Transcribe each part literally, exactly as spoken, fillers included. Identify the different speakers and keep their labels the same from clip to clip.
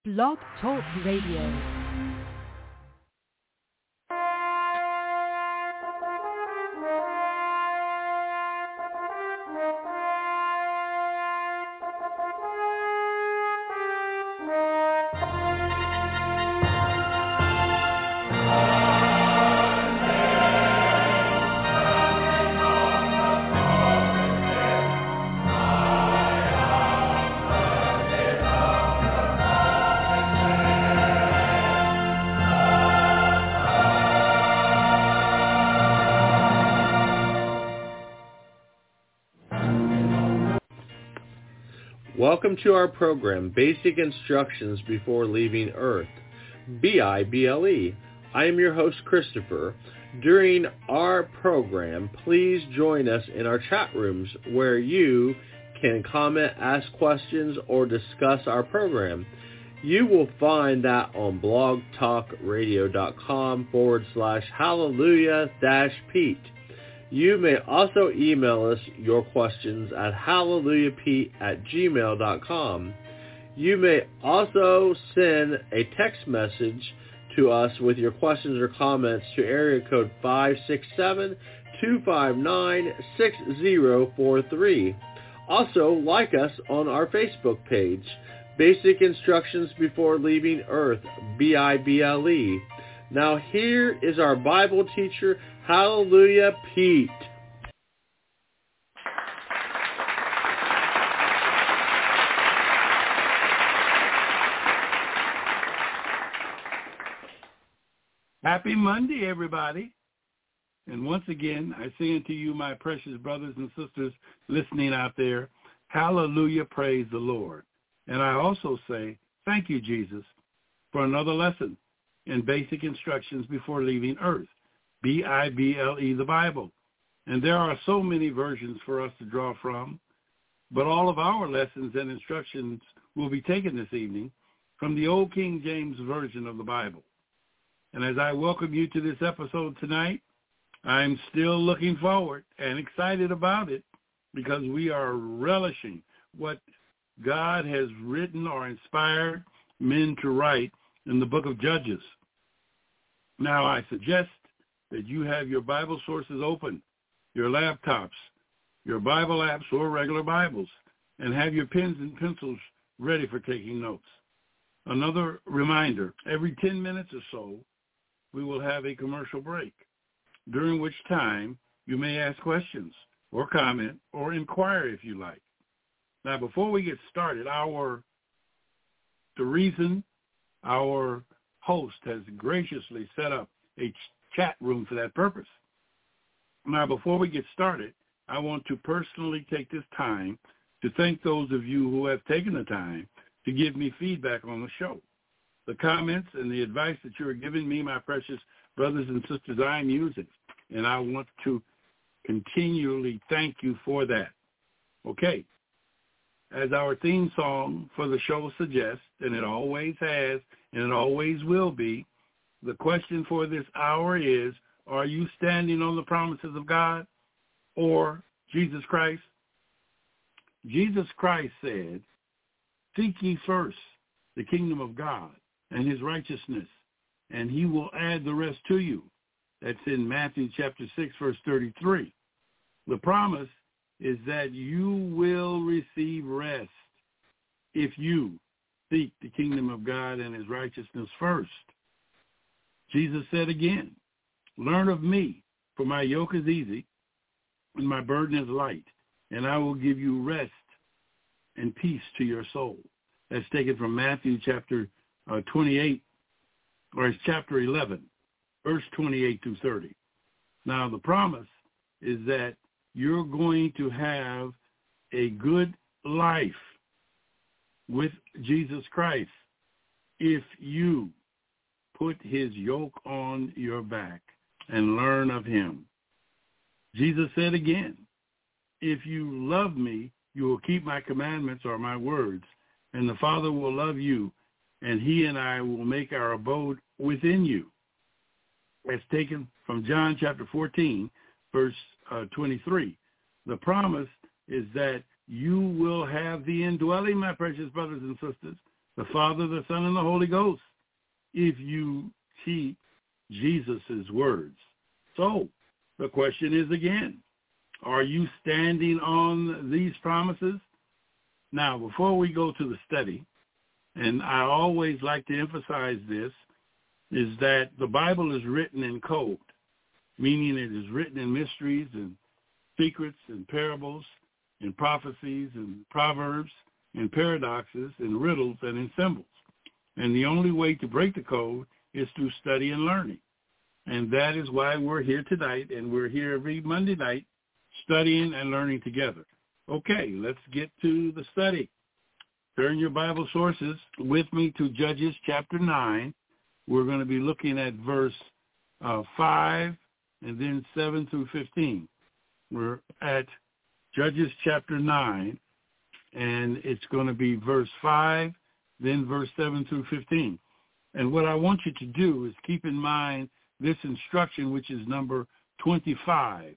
Speaker 1: Blog Talk Radio.
Speaker 2: Welcome to our program, Basic Instructions Before Leaving Earth, B I B L E. I am your host, Christopher. During our program, please join us in our chat rooms where you can comment, ask questions, or discuss our program. You will find that on blogtalkradio.com forward slash hallelujah dash Pete. You may also email us your questions at hallelujahpete at gmail dot com. You may also send a text message to us with your questions or comments to area code five six seven, two five nine, six zero four three. Also, like us on our Facebook page, Basic Instructions Before Leaving Earth, B I B L E. Now here is our Bible teacher, Hallelujah Pete.
Speaker 3: Happy Monday, everybody. And once again, I say unto you, my precious brothers and sisters listening out there, hallelujah, praise the Lord. And I also say, thank you, Jesus, for another lesson in Basic Instructions Before Leaving Earth, B I B L E, the Bible. And there are so many versions for us to draw from, but all of our lessons and instructions will be taken this evening from the Old King James Version of the Bible. And as I welcome you to this episode tonight, I'm still looking forward and excited about it because we are relishing what God has written or inspired men to write in the book of Judges. Now, I suggest that you have your Bible sources open, your laptops, your Bible apps or regular Bibles, and have your pens and pencils ready for taking notes. Another reminder, every ten minutes or so, we will have a commercial break, during which time you may ask questions or comment or inquire if you like. Now, before we get started, our, the reason our host has graciously set up a chat room for that purpose. Now, before we get started, I want to personally take this time to thank those of you who have taken the time to give me feedback on the show. The comments and the advice that you are giving me, my precious brothers and sisters, I am using, and I want to continually thank you for that. Okay. As our theme song for the show suggests, and it always has, and it always will be, the question for this hour is, are you standing on the promises of God or Jesus Christ? Jesus Christ said, seek ye first the kingdom of God and his righteousness, and he will add the rest to you. That's in Matthew chapter six, verse thirty-three. The promise is that you will receive rest if you seek the kingdom of God and his righteousness first. Jesus said again, learn of me, for my yoke is easy and my burden is light, and I will give you rest and peace to your soul. That's taken from Matthew chapter uh, twenty-eight, or it's chapter eleven, verse twenty-eight through thirty. Now, the promise is that you're going to have a good life with Jesus Christ if you put his yoke on your back and learn of him. Jesus said again, if you love me, you will keep my commandments or my words, and the Father will love you, and he and I will make our abode within you. That's taken from John chapter fourteen, verse uh, twenty-three. The promise is that you will have the indwelling, my precious brothers and sisters, the Father, the Son, and the Holy Ghost, if you keep Jesus' words. So the question is again, are you standing on these promises? Now, before we go to the study, and I always like to emphasize this, is that the Bible is written in code, meaning it is written in mysteries and secrets and parables and prophecies and proverbs and paradoxes and riddles and in symbols. And the only way to break the code is through study and learning. And that is why we're here tonight, and we're here every Monday night studying and learning together. Okay, let's get to the study. Turn your Bible sources with me to Judges chapter nine. We're going to be looking at verse uh, five and then seven through fifteen. We're at Judges chapter nine, and it's going to be verse five, then verse seven through fifteen. And what I want you to do is keep in mind this instruction, which is number twenty-five,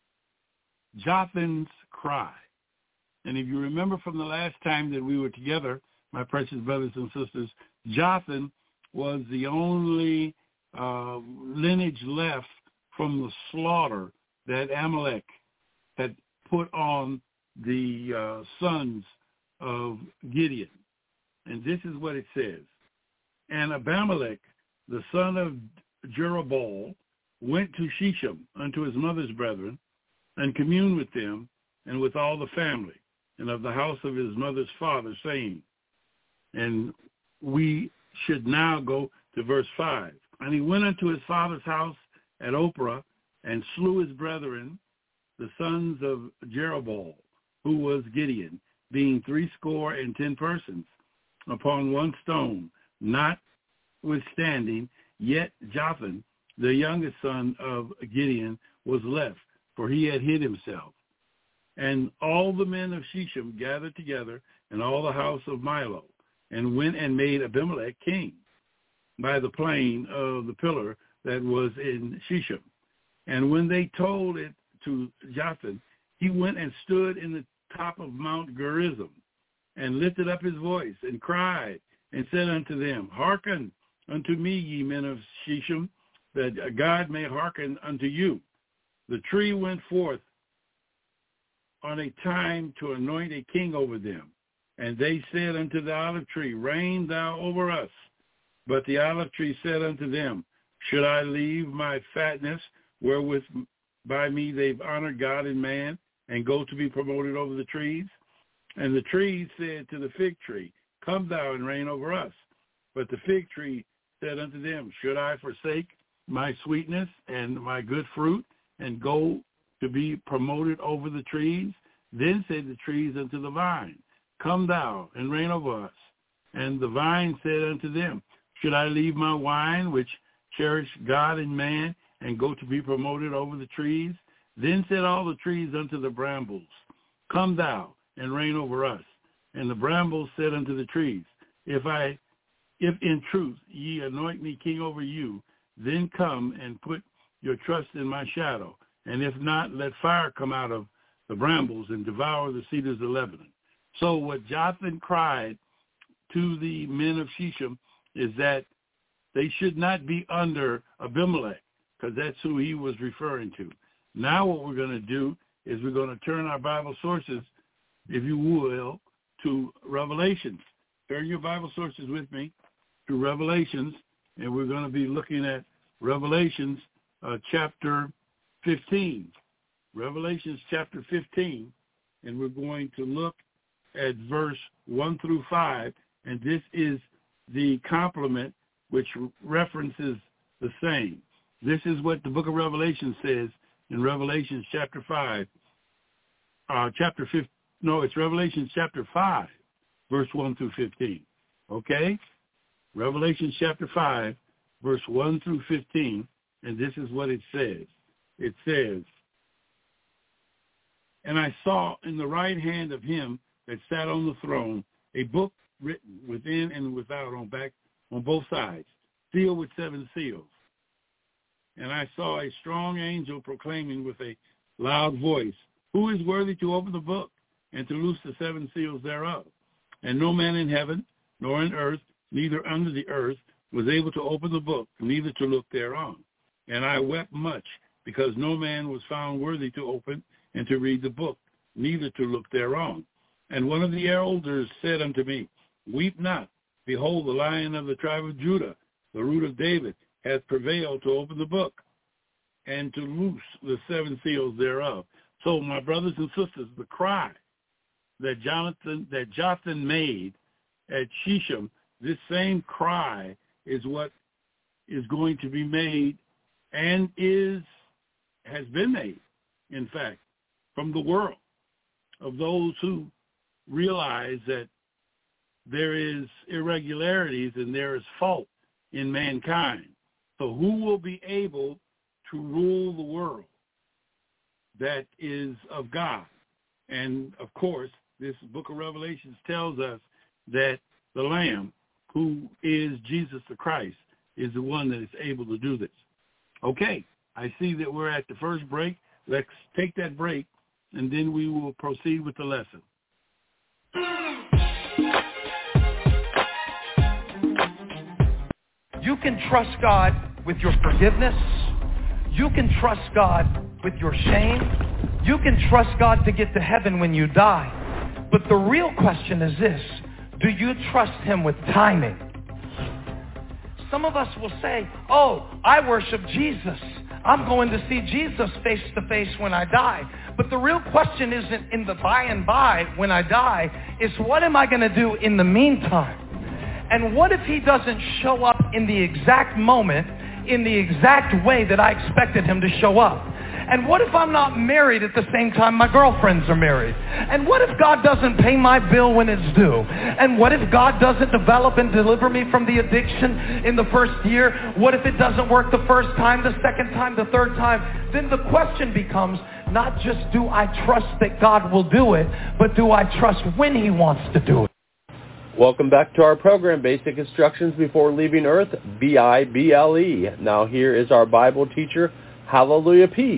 Speaker 3: Jotham's cry. And if you remember from the last time that we were together, my precious brothers and sisters, Jotham was the only uh, lineage left from the slaughter that Amalek had put on the uh, sons of Gideon. And this is what it says. And Abimelech, the son of Jerubbaal, went to Shechem unto his mother's brethren, and communed with them and with all the family, and of the house of his mother's father, saying, and we should now go to verse five. And he went unto his father's house at Ophrah, and slew his brethren, the sons of Jerubbaal, who was Gideon, being threescore and ten persons, upon one stone, notwithstanding, yet Jotham, the youngest son of Gideon, was left, for he had hid himself. And all the men of Shechem gathered together, and all the house of Milo, and went and made Abimelech king by the plain of the pillar that was in Shechem. And when they told it to Jotham, he went and stood in the top of Mount Gerizim, and lifted up his voice, and cried, and said unto them, Hearken unto me, ye men of Shechem, that God may hearken unto you. The tree went forth on a time to anoint a king over them. And they said unto the olive tree, Reign thou over us. But the olive tree said unto them, Should I leave my fatness, wherewith by me they've honored God and man, and go to be promoted over the trees? And the trees said to the fig tree, Come thou and reign over us. But the fig tree said unto them, Should I forsake my sweetness and my good fruit, and go to be promoted over the trees? Then said the trees unto the vine, Come thou and reign over us. And the vine said unto them, Should I leave my wine, which cherish God and man, and go to be promoted over the trees? Then said all the trees unto the brambles, Come thou and reign over us. And the brambles said unto the trees, If I, if in truth ye anoint me king over you, then come and put your trust in my shadow. And if not, let fire come out of the brambles and devour the cedars of Lebanon. So what Jotham cried to the men of Shechem is that they should not be under Abimelech, because that's who he was referring to. Now what we're going to do is we're going to turn our Bible sources, if you will, to Revelations. Turn your Bible sources with me to Revelations, and we're going to be looking at Revelations uh, chapter fifteen. Revelations chapter fifteen, and we're going to look at verse one through five, and this is the complement which references the same. This is what the book of Revelation says in Revelation chapter five, uh, chapter fifteen. No, it's Revelation chapter five, verse one through fifteen. Okay? Revelation chapter five, verse one through fifteen, and this is what it says. It says, And I saw in the right hand of him that sat on the throne a book written within and without, on back, on both sides, sealed with seven seals. And I saw a strong angel proclaiming with a loud voice, Who is worthy to open the book and to loose the seven seals thereof? And no man in heaven, nor in earth, neither under the earth, was able to open the book, neither to look thereon. And I wept much, because no man was found worthy to open and to read the book, neither to look thereon. And one of the elders said unto me, Weep not. Behold, the Lion of the tribe of Judah, the root of David, hath prevailed to open the book and to loose the seven seals thereof. So, my brothers and sisters, the cry that Jonathan, that Jotham made at Shechem, this same cry is what is going to be made and is has been made, in fact, from the world, of those who realize that there is irregularities and there is fault in mankind. So who will be able to rule the world that is of God? And, of course, this book of Revelations tells us that the Lamb, who is Jesus the Christ, is the one that is able to do this. Okay, I see that we're at the first break. Let's take that break, and then we will proceed with the lesson.
Speaker 1: You can trust God with your forgiveness. You can trust God with your shame. You can trust God to get to heaven when you die. But the real question is this: do you trust him with timing? Some of us will say, oh, I worship Jesus. I'm going to see Jesus face to face when I die. But the real question isn't in the by and by when I die. It's what am I going to do in the meantime? And what if he doesn't show up in the exact moment, in the exact way that I expected him to show up? And what if I'm not married at the same time my girlfriends are married? And what if God doesn't pay my bill when it's due? And what if God doesn't develop and deliver me from the addiction in the first year? What if it doesn't work the first time, the second time, the third time? Then the question becomes not just do I trust that God will do it, but do I trust when he wants to do it?
Speaker 2: Welcome back to our program, Basic Instructions Before Leaving Earth, B I B L E. Now here is our Bible teacher, Hallelujah Pete.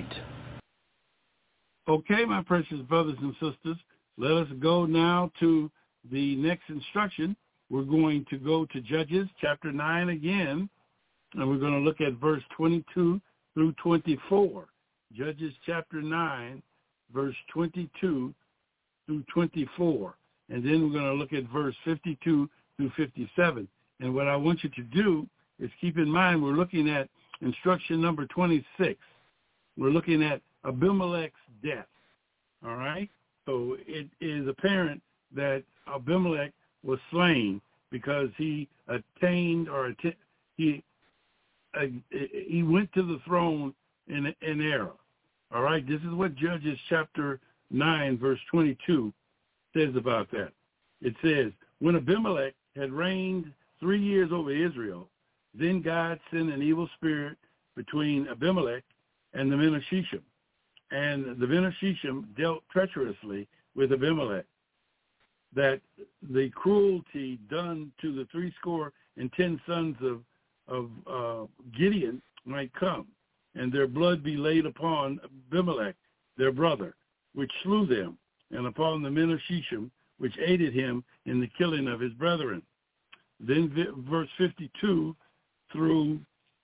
Speaker 3: Okay, my precious brothers and sisters, let us go now to the next instruction. We're going to go to Judges chapter nine again, and we're going to look at verse twenty-two through twenty-four. Judges chapter nine, verse twenty-two through twenty-four. And then we're going to look at verse fifty-two through fifty-seven. And what I want you to do is keep in mind we're looking at instruction number twenty-six. We're looking at Abimelech's death. All right? So it is apparent that Abimelech was slain because he attained or att- he uh, he went to the throne in in error. All right? This is what Judges chapter nine, verse twenty-two says about that. It says, when Abimelech had reigned three years over Israel, then God sent an evil spirit between Abimelech and the men of Shechem. And the men of Shechem dealt treacherously with Abimelech, that the cruelty done to the threescore and ten sons of, of uh, Gideon might come, and their blood be laid upon Abimelech, their brother, which slew them, and upon the men of Shechem, which aided him in the killing of his brethren. Then verse fifty-two through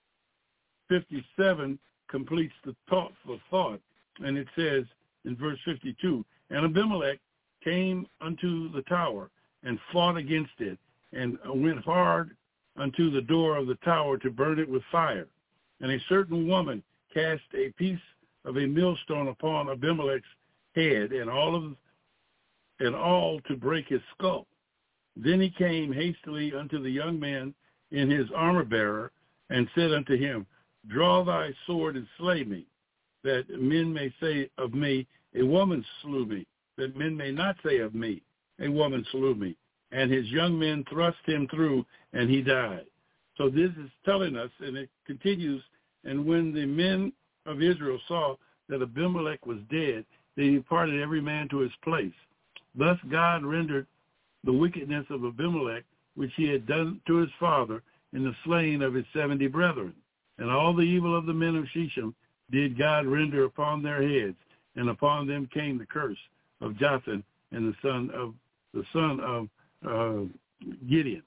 Speaker 3: fifty-seven completes the thoughtful thought, and it says in verse fifty-two, and Abimelech came unto the tower and fought against it, and went hard unto the door of the tower to burn it with fire. And a certain woman cast a piece of a millstone upon Abimelech's head, and all of and all to break his skull. Then he came hastily unto the young man in his armor bearer, and said unto him, draw thy sword and slay me, that men may say of me, a woman slew me, that men may not say of me, a woman slew me. And his young men thrust him through, and he died. So this is telling us, and it continues, and when the men of Israel saw that Abimelech was dead, they departed every man to his place. Thus God rendered the wickedness of Abimelech, which he had done to his father, in the slaying of his seventy brethren. And all the evil of the men of Shechem did God render upon their heads, and upon them came the curse of Jotham and the son of the son of uh, Gideon.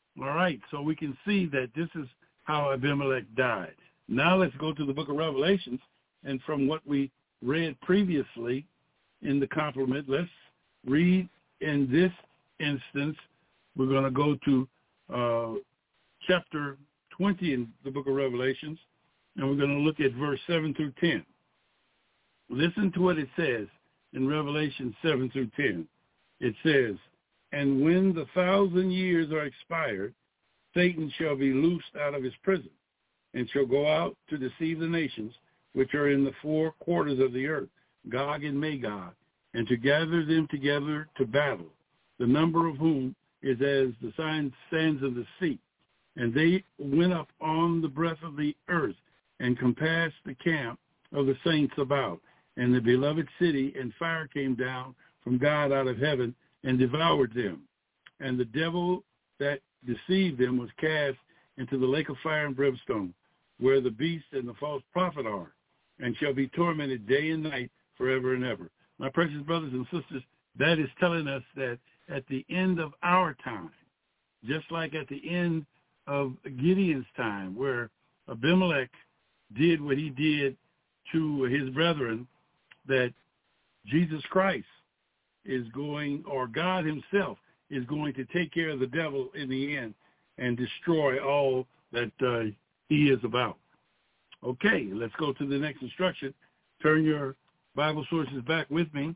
Speaker 3: All right, so we can see that this is how Abimelech died. Now let's go to the book of Revelations, and from what we read previously in the complement, let's read in this instance, we're going to go to uh, chapter twenty in the book of Revelations, and we're going to look at verse seven through ten. Listen to what it says in Revelation seven through ten. It says, "And when the thousand years are expired, Satan shall be loosed out of his prison, and shall go out to deceive the nations which are in the four quarters of the earth, Gog and Magog, and to gather them together to battle, the number of whom is as the sands of the sea. And they went up on the breadth of the earth, and compassed the camp of the saints about. And the beloved city, and fire came down from God out of heaven, and devoured them. And the devil that deceived them was cast into the lake of fire and brimstone, where the beast and the false prophet are, and shall be tormented day and night forever and ever." My precious brothers and sisters, that is telling us that at the end of our time, just like at the end of Gideon's time, where Abimelech did what he did to his brethren, that Jesus Christ is going, or God himself is going to take care of the devil in the end and destroy all that uh, he is about. Okay, let's go to the next instruction. Turn your Bible sources back with me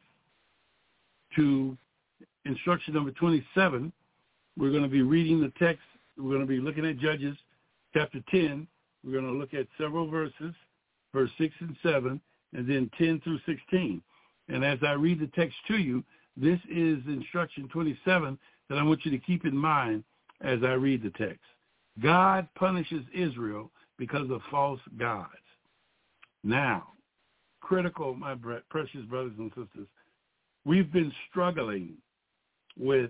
Speaker 3: to instruction number twenty-seven. We're going to be reading the text. We're going to be looking at Judges chapter ten. We're going to look at several verses, verse six and seven, and then ten through sixteen. And as I read the text to you, this is instruction twenty-seven that I want you to keep in mind as I read the text. God punishes Israel because of false gods. Now, critical, my precious brothers and sisters, we've been struggling with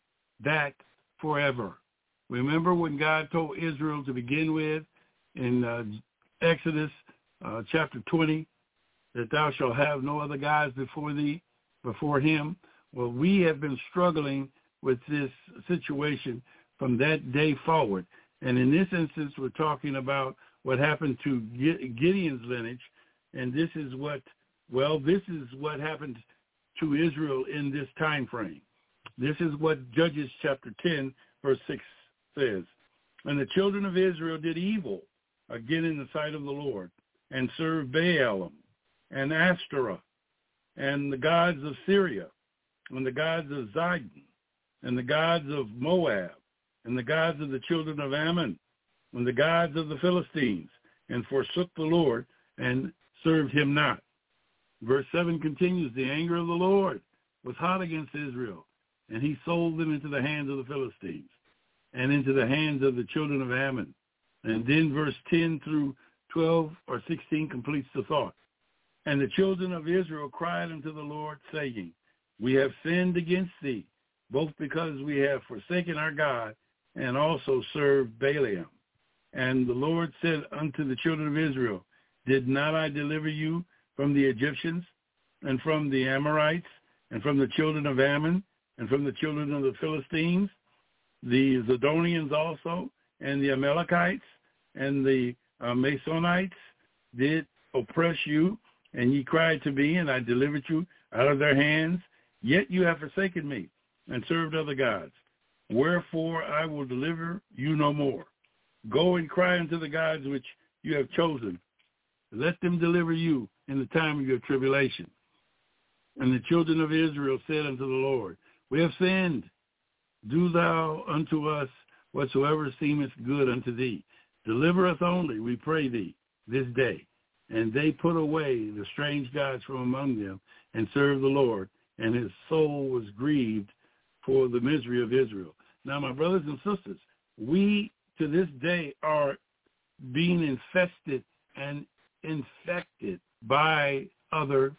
Speaker 3: that forever. Remember when God told Israel to begin with in uh, Exodus uh, chapter twenty, that thou shalt have no other gods before thee, before him? Well, we have been struggling with this situation from that day forward. And in this instance, we're talking about what happened to Gideon's lineage. And this is what, well, this is what happened to Israel in this time frame. This is what Judges chapter ten, verse six says. "And the children of Israel did evil again in the sight of the Lord, and served Baalim and Ashtoreth, and the gods of Syria, and the gods of Zidon, and the gods of Moab, and the gods of the children of Ammon, and the gods of the Philistines, and forsook the Lord, and served him not." Verse seven continues, "The anger of the Lord was hot against Israel, and he sold them into the hands of the Philistines, and into the hands of the children of Ammon." And then verse ten through twelve or sixteen completes the thought. "And the children of Israel cried unto the Lord, saying, We have sinned against thee, both because we have forsaken our God, and also served Baalim. And the Lord said unto the children of Israel, Did not I deliver you from the Egyptians, and from the Amorites, and from the children of Ammon, and from the children of the Philistines, the Zidonians also, and the Amalekites, and the uh, Masonites did oppress you, and ye cried to me, and I delivered you out of their hands. Yet you have forsaken me, and served other gods. Wherefore I will deliver you no more. Go and cry unto the gods which you have chosen. Let them deliver you in the time of your tribulation." And the children of Israel said unto the Lord, We have sinned. Do thou unto us whatsoever seemeth good unto thee. Deliver us only, we pray thee, this day. And they put away the strange gods from among them, and served the Lord, and his soul was grieved for the misery of Israel. Now, my brothers and sisters, we to this day are being infested and infected by other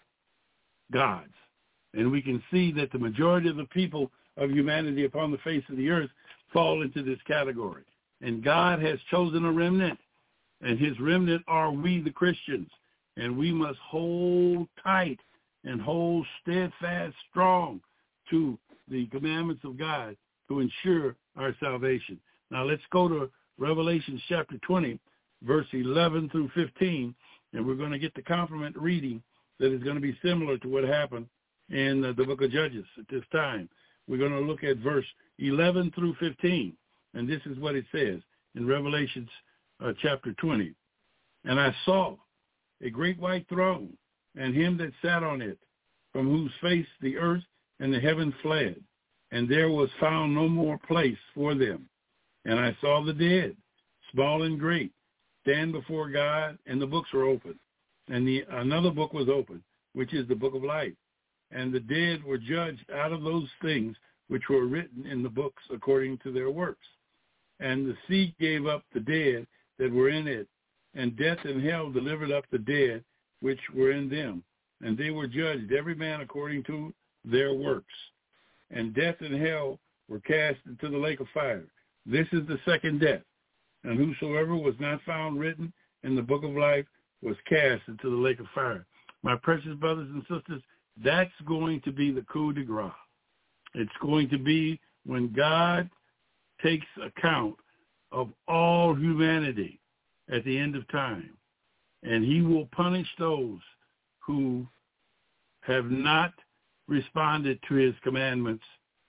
Speaker 3: gods. And we can see that the majority of the people of humanity upon the face of the earth fall into this category. And God has chosen a remnant, and his remnant are we, the Christians. And we must hold tight and hold steadfast, strong to the commandments of God to ensure our salvation. Now let's go to Revelation chapter twenty, verse eleven through fifteen, and we're going to get the complement reading that is going to be similar to what happened in uh, the book of Judges at this time. We're going to look at verse eleven through fifteen, and this is what it says in Revelation uh, chapter twenty. And I saw a great white throne, and him that sat on it, from whose face the earth and the heaven fled, and there was found no more place for them. And I saw the dead, small and great, stand before God, and the books were opened. And the, another book was opened, which is the book of life. And the dead were judged out of those things which were written in the books according to their works. And the sea gave up the dead that were in it, and death and hell delivered up the dead which were in them. And they were judged, every man according to their works. And death and hell were cast into the lake of fire. This is the second death. And whosoever was not found written in the book of life was cast into the lake of fire. My precious brothers and sisters, that's going to be the coup de grace. It's going to be when God takes account of all humanity at the end of time. And he will punish those who have not responded to his commandments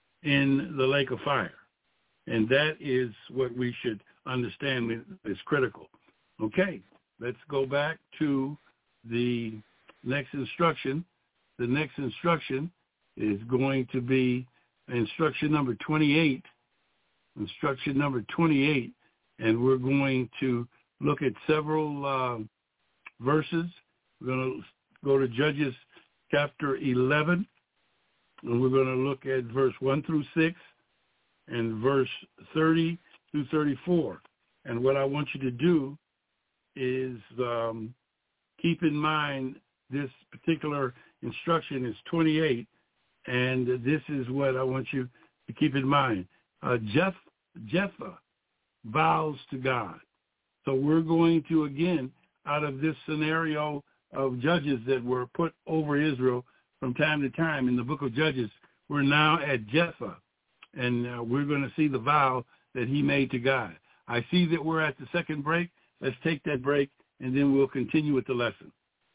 Speaker 3: in the lake of fire. And that is what we should understand is critical. Okay, let's go back to the next instruction. The next instruction is going to be instruction number twenty-eight. Instruction number twenty-eight, and we're going to look at several uh, verses. We're going to go to Judges chapter eleven, and we're going to look at verse one through six and verse thirty through thirty-four. And what I want you to do is um, keep in mind this particular instruction is twenty-eight, and this is what I want you to keep in mind. Uh, Jeph, Jephthah vows to God. So we're going to, again, out of this scenario of judges that were put over Israel from time to time in the book of Judges, we're now at Jephthah, and uh, we're going to see the vow that he made to God. I see that we're at the second break. Let's take that break, and then we'll continue with the lesson.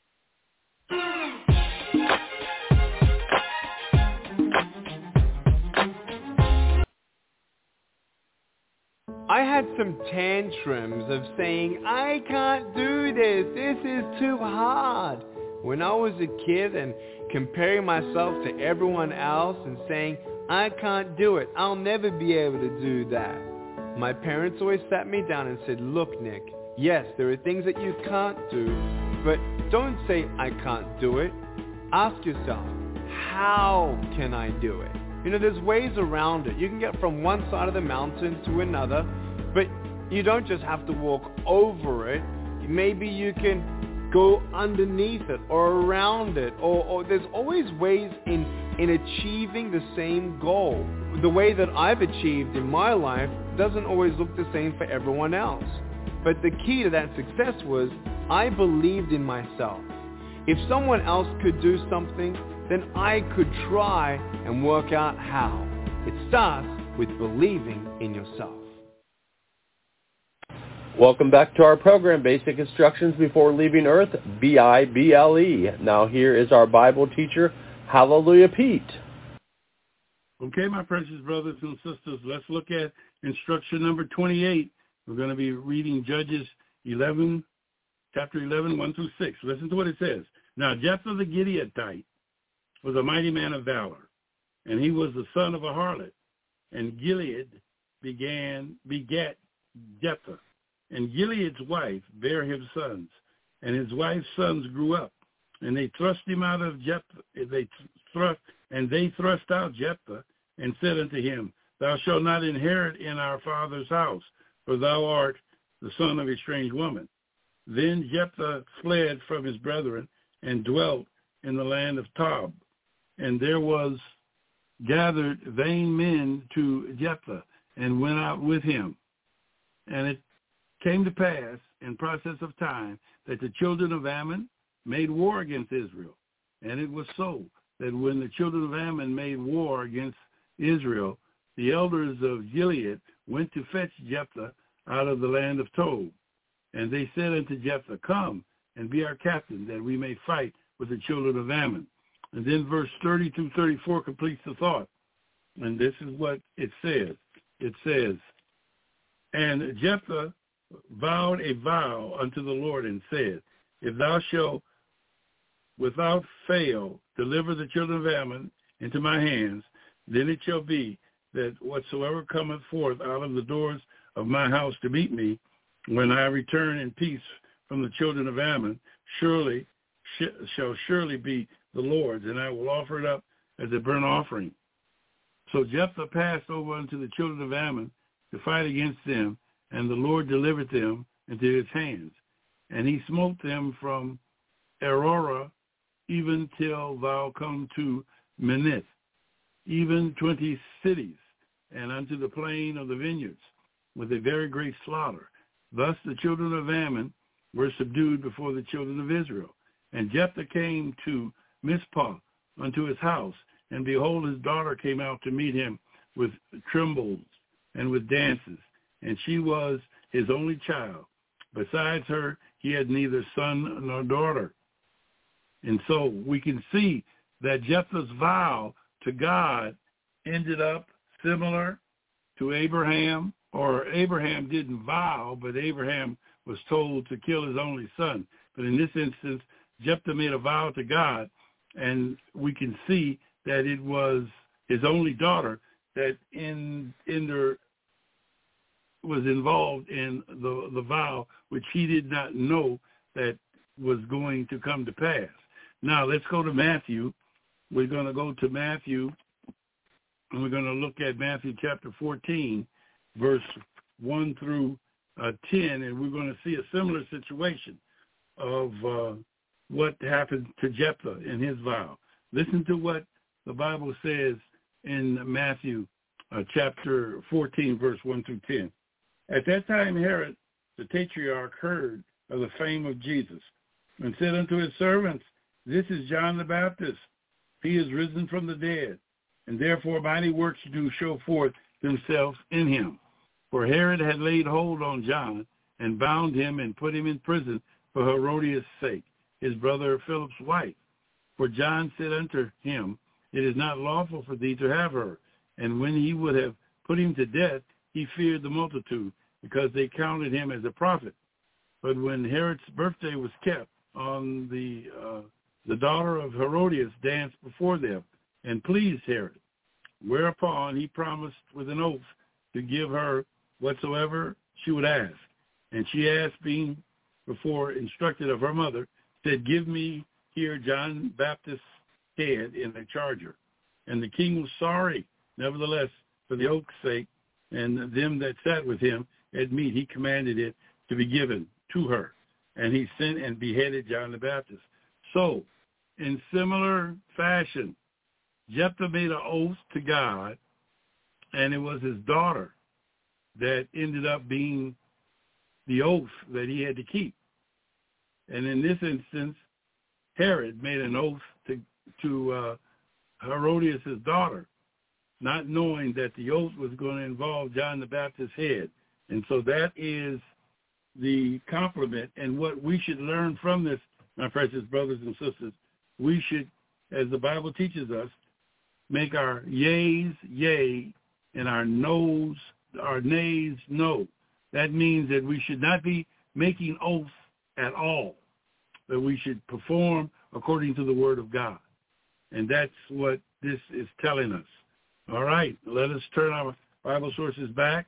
Speaker 4: I had some tantrums of saying, I can't do this, this is too hard. When I was a kid and comparing myself to everyone else and saying, I can't do it, I'll never be able to do that. My parents always sat me down and said, look, Nick, yes, there are things that you can't do, but don't say, I can't do it. Ask yourself, how can I do it? You know, there's ways around it. You can get from one side of the mountain to another, but you don't just have to walk over it. Maybe you can go underneath it or around it, or, or there's always ways in, in achieving the same goal. The way that I've achieved in my life doesn't always look the same for everyone else. But the key to that success was I believed in myself. If someone else could do something, then I could try and work out how. It starts with believing in yourself.
Speaker 2: Welcome back to our program, Basic Instructions Before Leaving Earth, B I B L E. Now here is our Bible teacher, Hallelujah Pete.
Speaker 3: Okay, my precious brothers and sisters, let's look at instruction number twenty-eight. We're going to be reading Judges eleven, chapter eleven, one through six. Listen to what it says. Now Jephthah the Gileadite was a mighty man of valor, and he was the son of a harlot. And Gilead began begat Jephthah. And Gilead's wife bare him sons, and his wife's sons grew up, and they thrust him out of Jephthah. They thrust, and they thrust out Jephthah, and said unto him, Thou shalt not inherit in our father's house, for thou art the son of a strange woman. Then Jephthah fled from his brethren, and dwelt in the land of Tob. And there was gathered vain men to Jephthah, and went out with him. And it came to pass in process of time that the children of Ammon made war against Israel. And it was so that when the children of Ammon made war against Israel, the elders of Gilead went to fetch Jephthah out of the land of Tob. And they said unto Jephthah, Come and be our captain, that we may fight with the children of Ammon. And then verse thirty through thirty-four completes the thought. And this is what it says. It says, And Jephthah vowed a vow unto the Lord and said, If thou shalt without fail deliver the children of Ammon into my hands, then it shall be that whatsoever cometh forth out of the doors of my house to meet me, when I return in peace from the children of Ammon, surely sh- shall surely be the Lord's, and I will offer it up as a burnt offering. So Jephthah passed over unto the children of Ammon to fight against them, and the Lord delivered them into his hands. And he smote them from Aurora even till thou come to Menith, even twenty cities, and unto the plain of the vineyards, with a very great slaughter. Thus the children of Ammon were subdued before the children of Israel. And Jephthah came to Mizpah unto his house, and behold, his daughter came out to meet him with trembles and with dances, and she was his only child. Besides her, he had neither son nor daughter. And so we can see that Jephthah's vow to God ended up similar to Abraham, or Abraham didn't vow, but Abraham was told to kill his only son. But in this instance, Jephthah made a vow to God, and we can see that it was his only daughter that in in their was involved in the the vow, which he did not know that was going to come to pass. Now let's go to Matthew. We're going to go to Matthew, and we're going to look at Matthew chapter fourteen, verse one through uh, ten, and we're going to see a similar situation of uh, what happened to Jephthah in his vow. Listen to what the Bible says in Matthew uh, chapter fourteen, verse one through ten. At that time Herod the Tetrarch heard of the fame of Jesus, and said unto his servants, This is John the Baptist. He is risen from the dead, and therefore mighty works do show forth themselves in him. For Herod had laid hold on John, and bound him, and put him in prison for Herodias' sake, his brother Philip's wife. For John said unto him, It is not lawful for thee to have her. And when he would have put him to death, he feared the multitude, because they counted him as a prophet. But when Herod's birthday was kept, on the uh, the daughter of Herodias danced before them, and pleased Herod. Whereupon he promised with an oath to give her whatsoever she would ask. And she asked, being before instructed of her mother, said, Give me here John Baptist's head in a charger. And the king was sorry, nevertheless, for the oath's sake, and them that sat with him at meat, he commanded it to be given to her. And he sent and beheaded John the Baptist. So, in similar fashion, Jephthah made an oath to God, and it was his daughter that ended up being the oath that he had to keep. And in this instance, Herod made an oath to, to uh, Herodias' daughter, not knowing that the oath was going to involve John the Baptist's head. And so that is the compliment. And what we should learn from this, my precious brothers and sisters, we should, as the Bible teaches us, make our yeas yea and our noes, our nays no. That means that we should not be making oaths at all, that we should perform according to the word of God. And that's what this is telling us. All right, let us turn our Bible sources back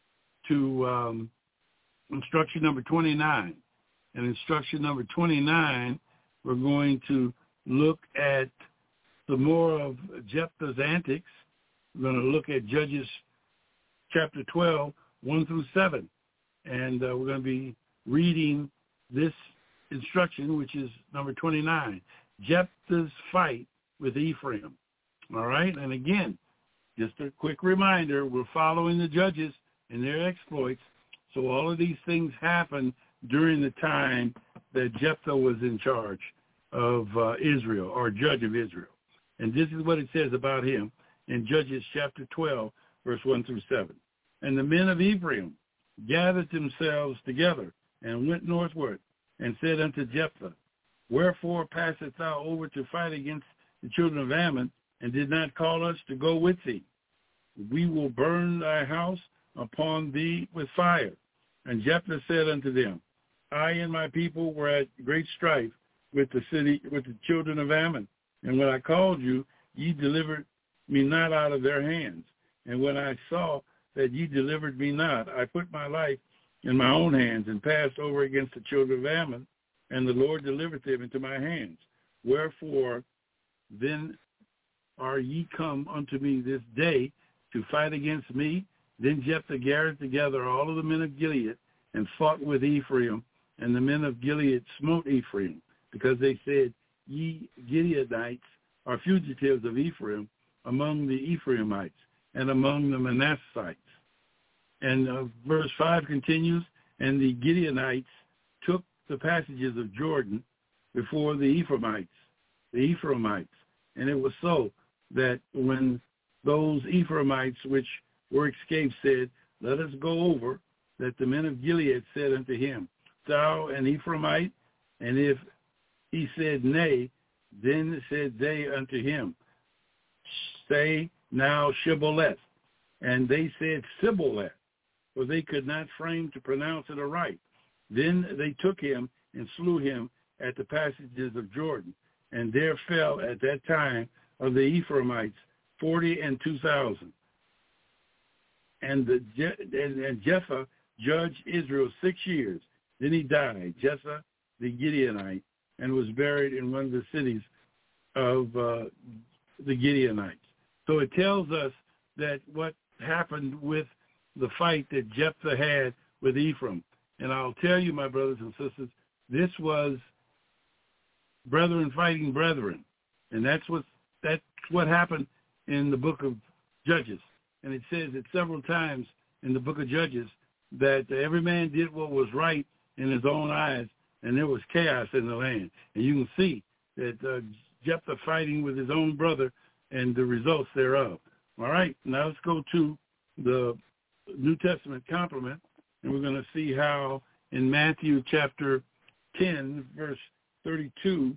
Speaker 3: to um, instruction number twenty-nine. And instruction number twenty-nine, we're going to look at some more of Jephthah's antics. We're going to look at Judges chapter twelve, one through seven. And uh, we're going to be reading this instruction, which is number twenty-nine, Jephthah's fight with Ephraim. All right, and again, just a quick reminder, we're following the judges and their exploits. So all of these things happened during the time that Jephthah was in charge of uh, Israel, or judge of Israel. And this is what it says about him in Judges chapter twelve, verse one through seven. And the men of Ephraim gathered themselves together and went northward and said unto Jephthah, Wherefore passest thou over to fight against the children of Ammon, and did not call us to go with thee? We will burn thy house upon thee with fire. And Jephthah said unto them, I and my people were at great strife with the city, with the children of Ammon. And when I called you, ye delivered me not out of their hands. And when I saw that ye delivered me not, I put my life in my own hands and passed over against the children of Ammon, and the Lord delivered them into my hands. Wherefore then are ye come unto me this day to fight against me? Then Jephthah gathered together all of the men of Gilead and fought with Ephraim, and the men of Gilead smote Ephraim, because they said, Ye Gileadites are fugitives of Ephraim among the Ephraimites and among the Manassites. And uh, verse five continues, and the Gileadites took the passages of Jordan before the Ephraimites, the Ephraimites. And it was so that when those Ephraimites which were escaped said, Let us go over, that the men of Gilead said unto him, Thou an Ephraimite? And if he said, Nay, then said they unto him, Say now Shibboleth. And they said Sibboleth, for they could not frame to pronounce it aright. Then they took him and slew him at the passages of Jordan. And there fell at that time of the Ephraimites forty and two thousand. And the and, and Jephthah judged Israel six years. Then he died, Jephthah the Gideonite, and was buried in one of the cities of uh, the Gideonites. So it tells us that what happened with the fight that Jephthah had with Ephraim. And I'll tell you, my brothers and sisters, this was brethren fighting brethren. And that's what, that's what happened in the book of Judges. And it says it several times in the book of Judges that every man did what was right in his own eyes, and there was chaos in the land. And you can see that uh, Jephthah fighting with his own brother and the results thereof. All right, now let's go to the New Testament complement, and we're going to see how in Matthew chapter ten, verse thirty-two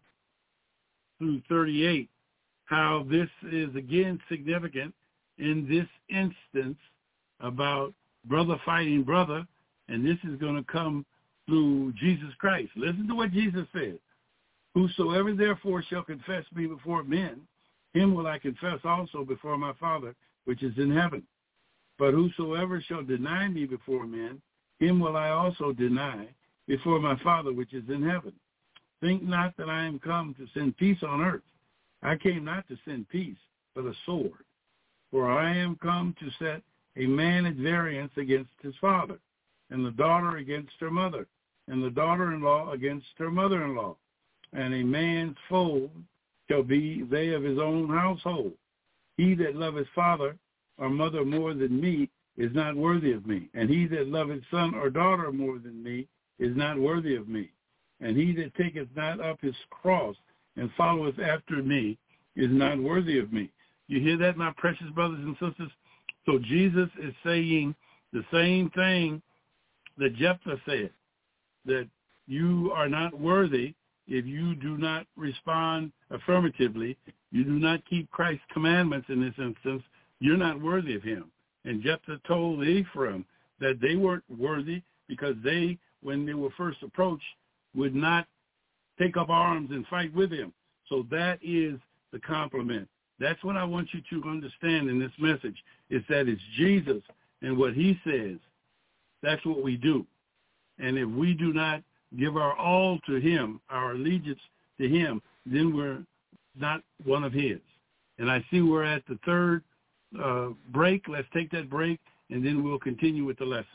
Speaker 3: through thirty-eight, how this is again significant in this instance about brother fighting brother, and this is going to come through Jesus Christ. Listen to what Jesus said. Whosoever therefore shall confess me before men, him will I confess also before my Father which is in heaven. But whosoever shall deny me before men, him will I also deny before my Father which is in heaven. Think not that I am come to send peace on earth. I came not to send peace, but a sword. For I am come to set a man at variance against his father, and the daughter against her mother, and the daughter-in-law against her mother-in-law. And a man's foe shall be they of his own household. He that loveth father or mother more than me is not worthy of me. And he that loveth son or daughter more than me is not worthy of me. And he that taketh not up his cross and followeth after me is not worthy of me. You hear that, my precious brothers and sisters? So Jesus is saying the same thing that Jephthah said, that you are not worthy if you do not respond affirmatively. You do not keep Christ's commandments in this instance. You're not worthy of him. And Jephthah told Ephraim that they weren't worthy because they, when they were first approached, would not take up arms and fight with him. So that is the compliment. That's what I want you to understand in this message, is that it's Jesus and what he says. That's what we do. And if we do not give our all to him, our allegiance to him, then we're not one of his. And I see we're at the third uh, break. Let's take that break, and then we'll continue with the lesson.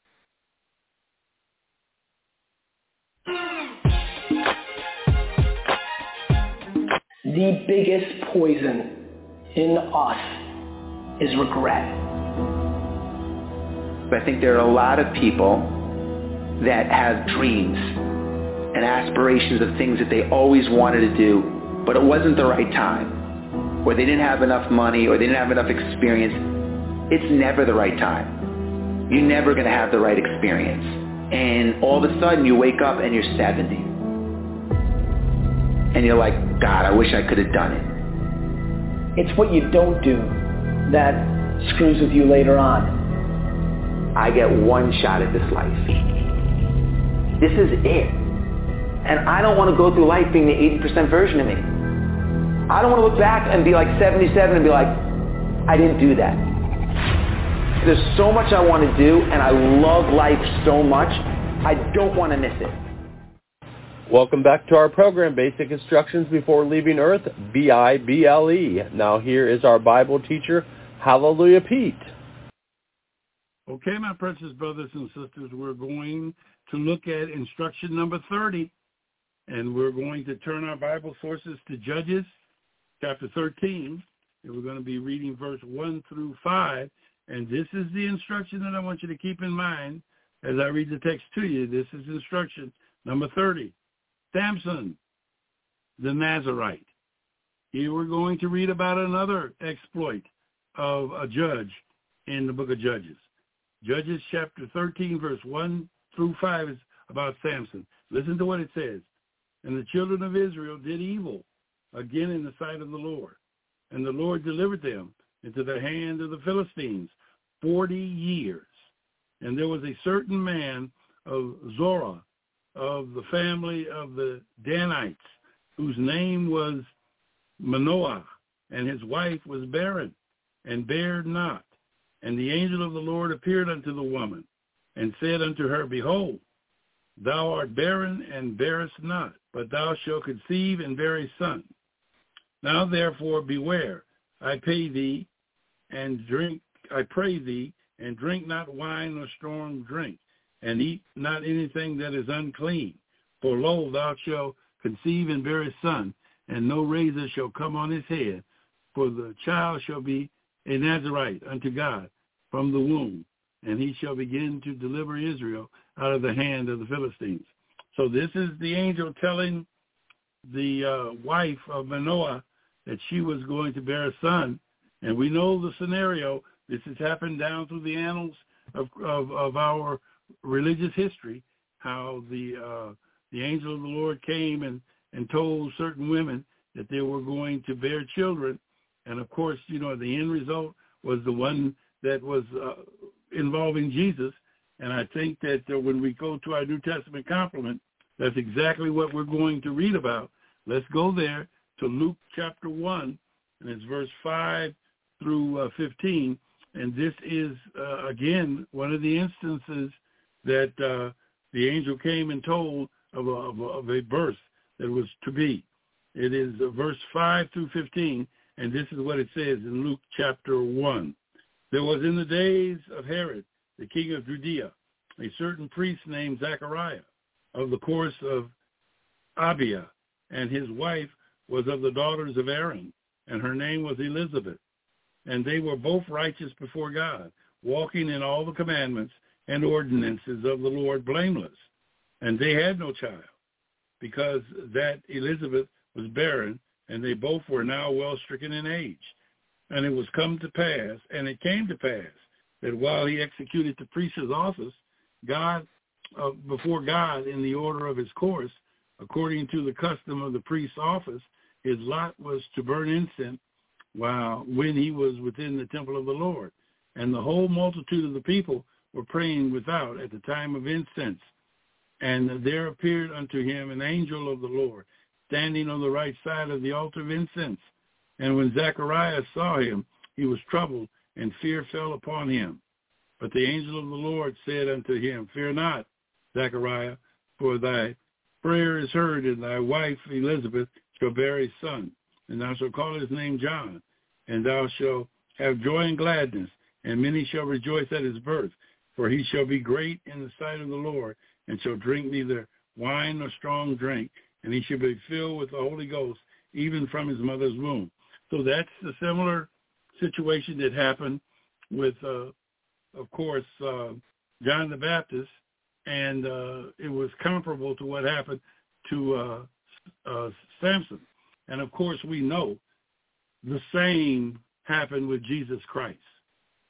Speaker 5: The biggest poison in us is regret.
Speaker 6: I think there are a lot of people that have dreams and aspirations of things that they always wanted to do, but it wasn't the right time, or they didn't have enough money, or they didn't have enough experience. it's never the right time. You're never going to have the right experience. And all of a sudden you wake up and you're seventy. And you're like, God, I wish I could have done it.
Speaker 5: It's what you don't do that screws with you later on.
Speaker 6: I get one shot at this life. This is it. And I don't want to go through life being the eighty percent version of me. I don't want to look back and be like seventy-seven and be like, I didn't do that. There's so much I want to do, and I love life so much, I don't want to miss it.
Speaker 2: Welcome back to our program, Basic Instructions Before Leaving Earth, B I B L E. Now here is our Bible teacher, Hallelujah Pete.
Speaker 3: Okay, my precious brothers and sisters, we're going to look at instruction number thirty, and we're going to turn our Bible sources to Judges chapter thirteen, and we're going to be reading verse one through five, and this is the instruction that I want you to keep in mind as I read the text to you. This is instruction number thirty. Samson, the Nazarite. Here we're going to read about another exploit of a judge in the book of Judges. Judges chapter thirteen, verse one through five is about Samson. Listen to what it says. And the children of Israel did evil again in the sight of the Lord. And the Lord delivered them into the hand of the Philistines forty years. And there was a certain man of Zorah, of the family of the Danites, whose name was Manoah, and his wife was barren, and bare not. And the angel of the Lord appeared unto the woman, and said unto her, Behold, thou art barren, and bearest not, but thou shalt conceive and bear a son. Now therefore beware, I pay thee, and drink, I pray thee, and drink not wine nor strong drink, and eat not anything that is unclean. For lo, thou shalt conceive and bear a son, and no razor shall come on his head, for the child shall be a Nazarite unto God from the womb, and he shall begin to deliver Israel out of the hand of the Philistines. So this is the angel telling the uh, wife of Manoah that she was going to bear a son, and we know the scenario. This has happened down through the annals of of, of our religious history, how the uh, the angel of the Lord came and, and told certain women that they were going to bear children. And, of course, you know, the end result was the one that was uh, involving Jesus. And I think that uh, when we go to our New Testament complement, that's exactly what we're going to read about. Let's go there to Luke chapter one, and it's verse five through uh, fifteen. And this is, uh, again, one of the instances that uh, the angel came and told of a, of, a, of a birth that was to be. It is uh, verse five through fifteen, and this is what it says in Luke chapter one. There was in the days of Herod, the king of Judea, a certain priest named Zachariah of the course of Abia, and his wife was of the daughters of Aaron, and her name was Elizabeth. And they were both righteous before God, walking in all the commandments and ordinances of the Lord blameless. And they had no child, because that Elizabeth was barren, and they both were now well stricken in age. And it was come to pass, and it came to pass, that while he executed the priest's office, God, uh, before God in the order of his course, according to the custom of the priest's office, his lot was to burn incense while when he was within the temple of the Lord. And the whole multitude of the people were praying without at the time of incense. And there appeared unto him an angel of the Lord, standing on the right side of the altar of incense. And when Zacharias saw him, he was troubled, and fear fell upon him. But the angel of the Lord said unto him, Fear not, Zachariah, for thy prayer is heard, and thy wife Elizabeth shall bear a son, and thou shalt call his name John. And thou shalt have joy and gladness, and many shall rejoice at his birth. For he shall be great in the sight of the Lord, and shall drink neither wine nor strong drink, and he shall be filled with the Holy Ghost, even from his mother's womb. So that's the similar situation that happened with, uh, of course, uh, John the Baptist, and uh, it was comparable to what happened to uh, uh, Samson. And, of course, we know the same happened with Jesus Christ.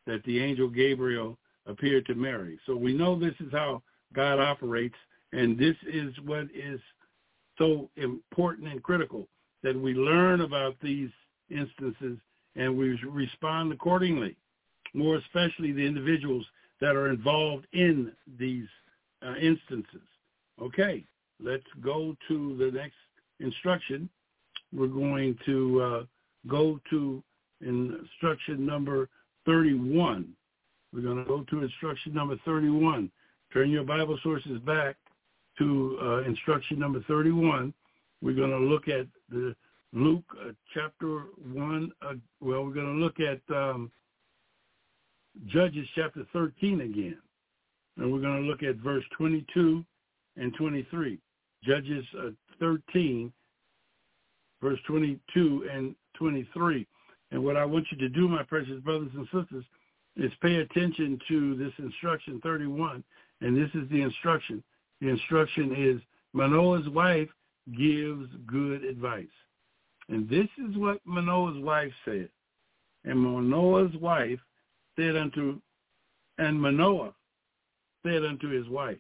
Speaker 3: that the angel Gabriel appeared to Mary. So we know this is how God operates, and this is what is so important and critical, that we learn about these instances and we respond accordingly, more especially the individuals that are involved in these uh, instances. Okay, let's go to the next instruction. We're going to uh, go to instruction number thirty-one. We're going to go to instruction number thirty-one. Turn your Bible sources back to uh, instruction number thirty-one. We're going to look at the Luke uh, chapter one. Uh, well, we're going to look at um, Judges chapter thirteen again. And we're going to look at verse twenty-two and twenty-three. Judges uh, thirteen, verse twenty-two and twenty-three. And what I want you to do, my precious brothers and sisters, is pay attention to this instruction thirty-one. And this is the instruction. The instruction is, Manoah's wife gives good advice. And this is what Manoah's wife said. And Manoah's wife said unto, and Manoah said unto his wife,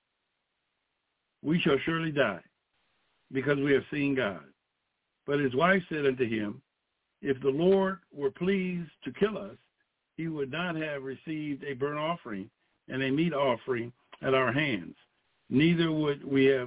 Speaker 3: we shall surely die, because we have seen God. But his wife said unto him, if the Lord were pleased to kill us, he would not have received a burnt offering and a meat offering at our hands. Neither would we have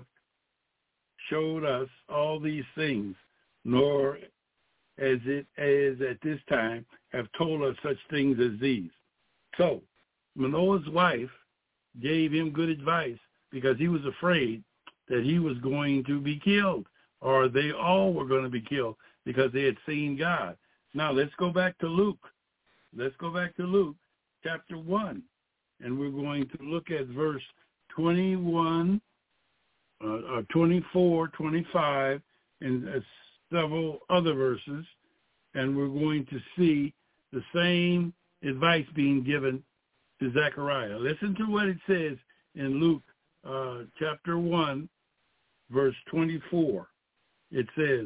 Speaker 3: showed us all these things, nor as it is at this time have told us such things as these. So Manoah's wife gave him good advice because he was afraid that he was going to be killed, or they all were going to be killed because they had seen God. Now let's go back to Luke. Let's go back to Luke chapter one, and we're going to look at verse twenty-one, uh, uh, twenty-four, twenty-five, and uh, several other verses, and we're going to see the same advice being given to Zechariah. Listen to what it says in Luke uh, chapter one, verse twenty-four. It says,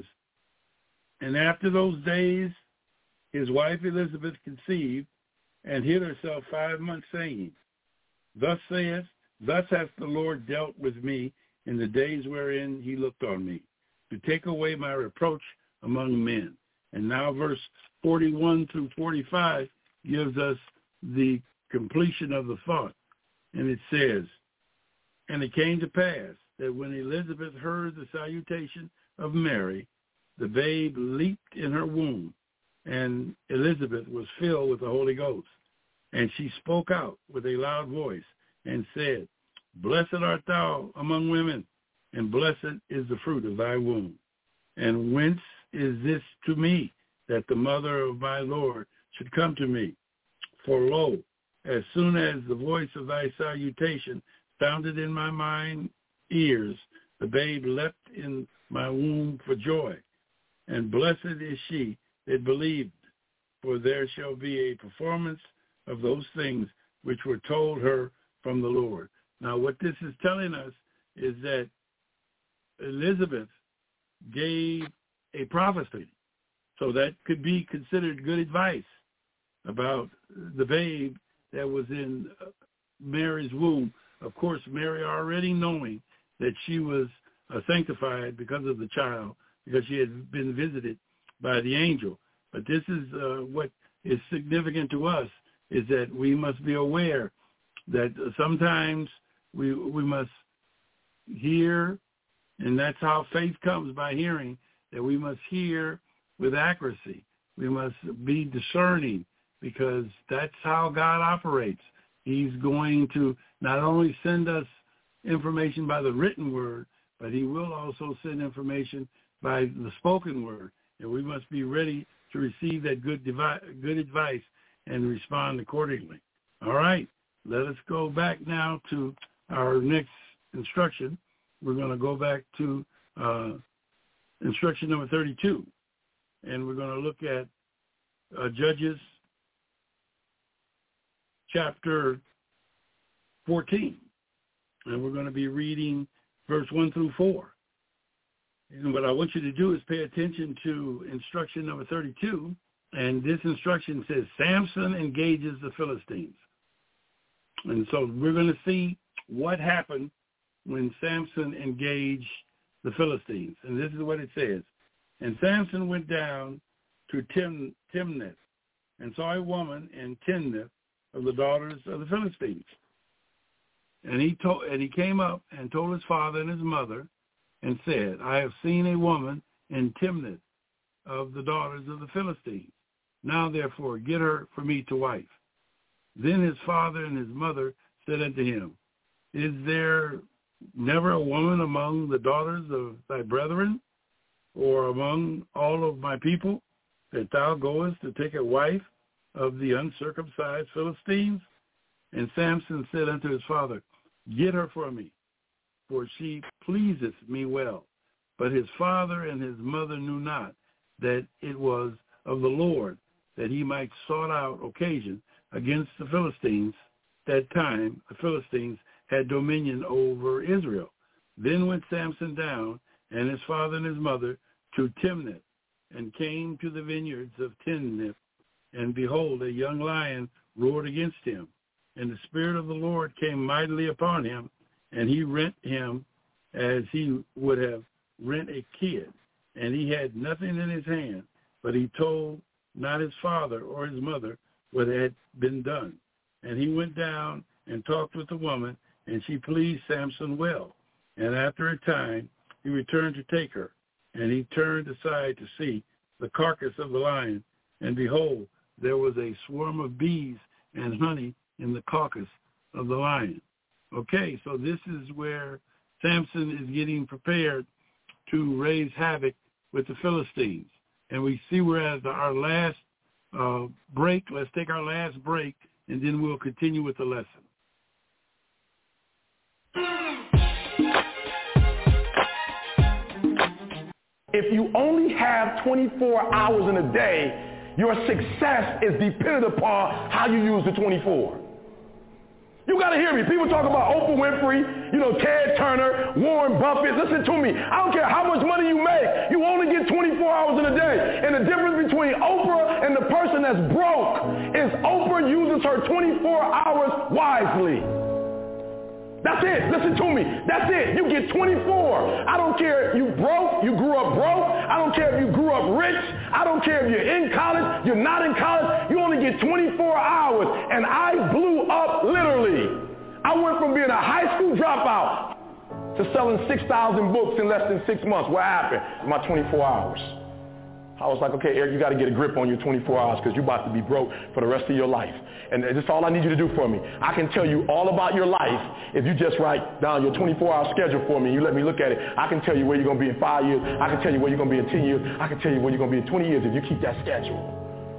Speaker 3: and after those days his wife Elizabeth conceived and hid herself five months, saying, Thus saith, thus hath the Lord dealt with me in the days wherein he looked on me, to take away my reproach among men. And now verse forty-one through forty-five gives us the completion of the thought. And it says, and it came to pass that when Elizabeth heard the salutation of Mary, the babe leaped in her womb, and Elizabeth was filled with the Holy Ghost. And she spoke out with a loud voice and said, Blessed art thou among women, and blessed is the fruit of thy womb. And whence is this to me, that the mother of my Lord should come to me? For lo, as soon as the voice of thy salutation sounded in my mind ears, the babe leapt in my womb for joy. And blessed is she that believed, for there shall be a performance of those things which were told her from the Lord. Now what this is telling us is that Elizabeth gave a prophecy. So that could be considered good advice about the babe that was in Mary's womb. Of course, Mary already knowing that she was uh, sanctified because of the child, because she had been visited by the angel. But this is uh, what is significant to us, is that we must be aware that sometimes we we must hear, and that's how faith comes, by hearing, that we must hear with accuracy. We must be discerning, because that's how God operates. He's going to not only send us information by the written word, but he will also send information by the spoken word. And we must be ready to receive that good devi- good advice and respond accordingly. All right, let us go back now to our next instruction. We're going to go back to uh, instruction number thirty-two, and we're going to look at uh, Judges chapter fourteen, and we're going to be reading verse one through four. And what I want you to do is pay attention to instruction number thirty-two And this instruction says, Samson engages the Philistines. And so we're going to see what happened when Samson engaged the Philistines. And this is what it says. And Samson went down to Tim, Timnath and saw a woman in Timnath of the daughters of the Philistines. And he told, and he came up and told his father and his mother and said, I have seen a woman in Timnath of the daughters of the Philistines. Now, therefore, get her for me to wife. Then his father and his mother said unto him, Is there never a woman among the daughters of thy brethren, or among all of my people, that thou goest to take a wife of the uncircumcised Philistines? And Samson said unto his father, Get her for me, for she pleaseth me well. But his father and his mother knew not that it was of the Lord, that he might sought out occasion against the Philistines. That time the Philistines had dominion over Israel. Then went Samson down, and his father and his mother, to Timnath, and came to the vineyards of Timnath. And behold, a young lion roared against him. And the Spirit of the Lord came mightily upon him, and he rent him as he would have rent a kid. And he had nothing in his hand, but he told not his father or his mother what had been done. And he went down and talked with the woman, and she pleased Samson well. And after a time he returned to take her, and he turned aside to see the carcass of the lion, and behold, there was a swarm of bees and honey in the carcass of the lion. Okay, so this is where Samson is getting prepared to raise havoc with the Philistines. And we see we're at our last uh, break. Let's take our last break, and then we'll continue with the lesson.
Speaker 7: If you only have twenty-four hours in a day, your success is dependent upon how you use the twenty-four. You got to hear me. People talk about Oprah Winfrey, you know, Ted Turner, Warren Buffett. Listen to me. I don't care how much money you make. You only get twenty-four hours in a day. And the difference between Oprah and the person that's broke is Oprah uses her twenty-four hours wisely. That's it. Listen to me. That's it. You get twenty-four. I don't care if you broke, you grew up broke. I don't care if you grew up rich. I don't care if you're in college, you're not in college. You only get twenty-four hours. And I blew up literally. I went from being a high school dropout to selling six thousand books in less than six months. What happened? My twenty-four hours. I was like, okay, Eric, you got to get a grip on your twenty-four hours because you're about to be broke for the rest of your life. And that's all I need you to do for me. I can tell you all about your life if you just write down your twenty-four hour schedule for me. You let me look at it. I can tell you where you're going to be in five years. I can tell you where you're going to be in ten years. I can tell you where you're going to be in twenty years if you keep that schedule.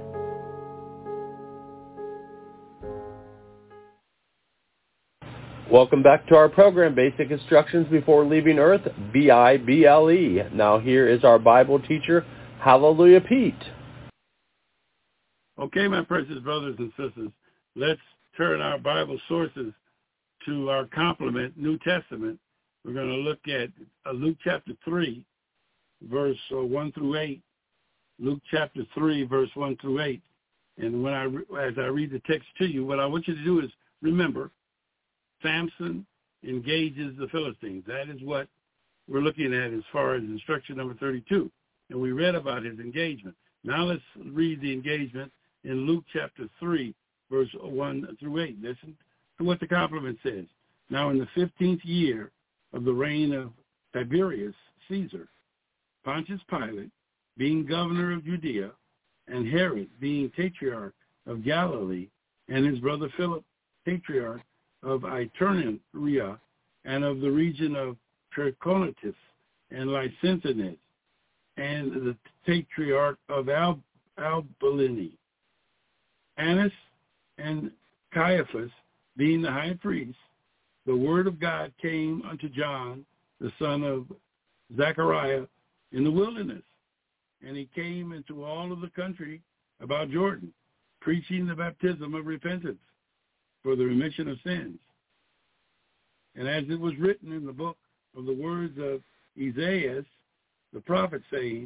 Speaker 2: Welcome back to our program, Basic Instructions Before Leaving Earth, B I B L E. Now here is our Bible teacher, Hallelujah Pete.
Speaker 3: Okay, my precious brothers and sisters, let's turn our Bible sources to our complement, New Testament. We're going to look at uh, Luke chapter three, verse uh, one through eight. Luke chapter three, verse one through eight. And when I, as I read the text to you, what I want you to do is remember, Samson engages the Philistines. That is what we're looking at as far as instruction number thirty-two. And we read about his engagement. Now let's read the engagement in Luke chapter three, verse one through eight. Listen to what the complement says. Now in the fifteenth year of the reign of Tiberius Caesar, Pontius Pilate, being governor of Judea, and Herod, being tetrarch of Galilee, and his brother Philip, tetrarch of Iturea, and of the region of Trachonitis and Licinius, and the tetrarch of Al- Albalini, Annas and Caiaphas, being the high priest, the word of God came unto John, the son of Zechariah, in the wilderness. And he came into all of the country about Jordan, preaching the baptism of repentance for the remission of sins. And as it was written in the book of the words of Isaiah, the prophet, saying,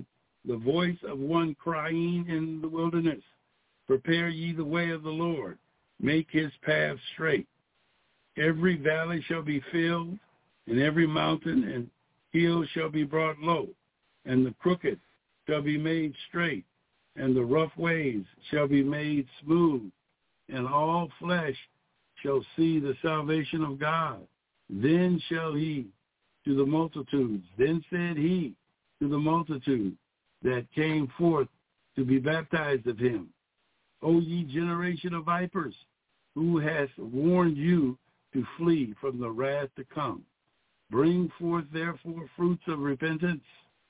Speaker 3: the voice of one crying in the wilderness, prepare ye the way of the Lord, make his path straight. Every valley shall be filled, and every mountain and hill shall be brought low, and the crooked shall be made straight, and the rough ways shall be made smooth, and all flesh shall see the salvation of God. Then shall he to the multitudes, then said he to the multitude that came forth to be baptized of him, O ye generation of vipers, who hath warned you to flee from the wrath to come? Bring forth therefore fruits of repentance,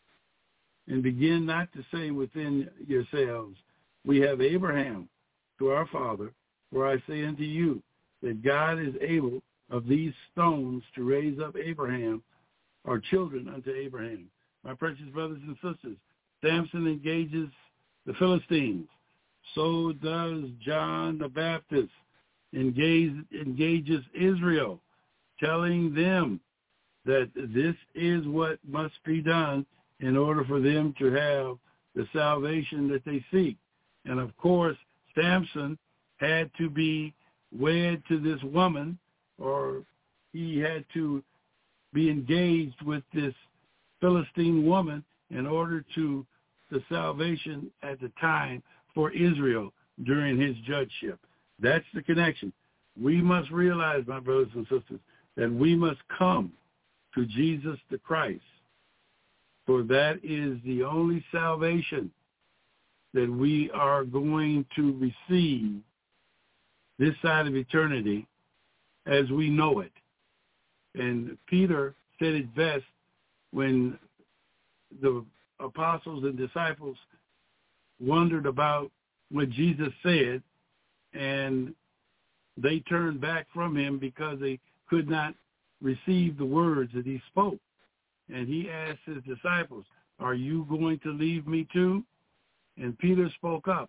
Speaker 3: and begin not to say within yourselves, we have Abraham to our father, for I say unto you that God is able of these stones to raise up Abraham, or children unto Abraham. My precious brothers and sisters, Samson engages the Philistines. So does John the Baptist engage, engages Israel, telling them that this is what must be done in order for them to have the salvation that they seek. And of course, Samson had to be wed to this woman, or he had to be engaged with this Philistine woman in order to the salvation at the time for Israel during his judgeship. That's the connection. We must realize, my brothers and sisters, that we must come to Jesus the Christ, for that is the only salvation that we are going to receive this side of eternity as we know it. And Peter said it best when the apostles and disciples wondered about what Jesus said, and they turned back from him because they could not receive the words that he spoke. And he asked his disciples, are you going to leave me too? And Peter spoke up.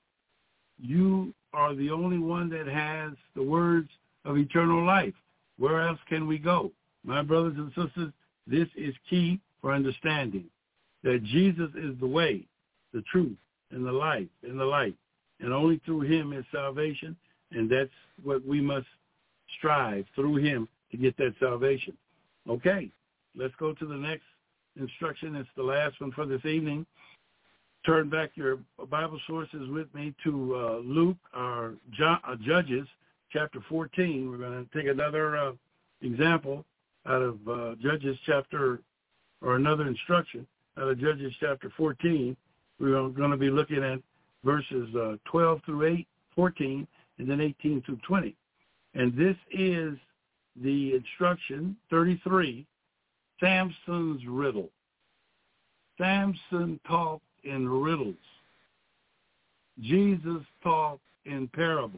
Speaker 3: You are the only one that has the words of eternal life. Where else can we go? My brothers and sisters, this is key for understanding that Jesus is the way, the truth, and the life, and the light. And only through him is salvation, and that's what we must strive through him to get that salvation. Okay, let's go to the next instruction. It's the last one for this evening. Turn back your Bible sources with me to uh, Luke, or jo- uh, Judges, chapter fourteen. We're going to take another uh, example out of uh, Judges chapter, or another instruction out of Judges chapter fourteen. We're going to be looking at verses uh, twelve through eight, fourteen, and then eighteen through twenty. And this is the instruction, thirty-three, Samson's riddle. Samson talked in riddles. Jesus talked in parables.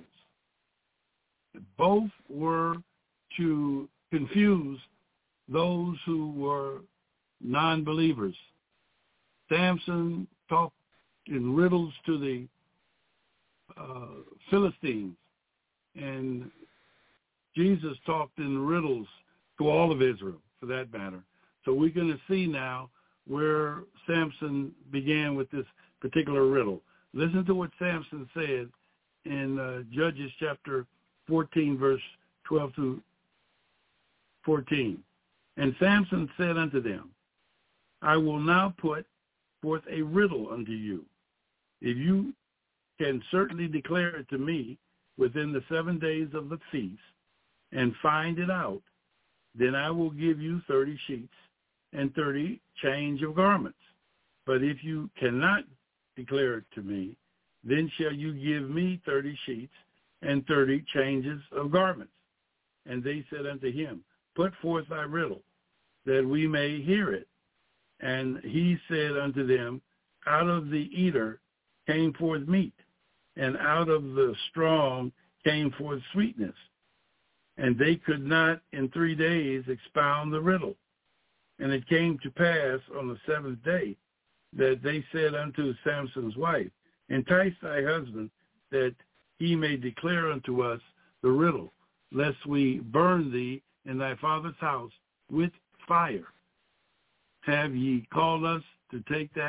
Speaker 3: Both were to confuse those who were non-believers. Samson talked in riddles to the uh, Philistines, and Jesus talked in riddles to all of Israel, for that matter. So we're going to see now where Samson began with this particular riddle. Listen to what Samson said in uh, Judges chapter fourteen, verse twelve through fourteen. And Samson said unto them, I will now put forth a riddle unto you. If you can certainly declare it to me within the seven days of the feast, and find it out, then I will give you thirty sheets and thirty change of garments. But if you cannot declare it to me, then shall you give me thirty sheets and thirty changes of garments. And they said unto him, put forth thy riddle, that we may hear it. And he said unto them, out of the eater came forth meat, and out of the strong came forth sweetness. And they could not in three days expound the riddle. And it came to pass on the seventh day that they said unto Samson's wife, entice thy husband, that he may declare unto us the riddle, lest we burn thee in thy father's house with fire. Have ye called us to take that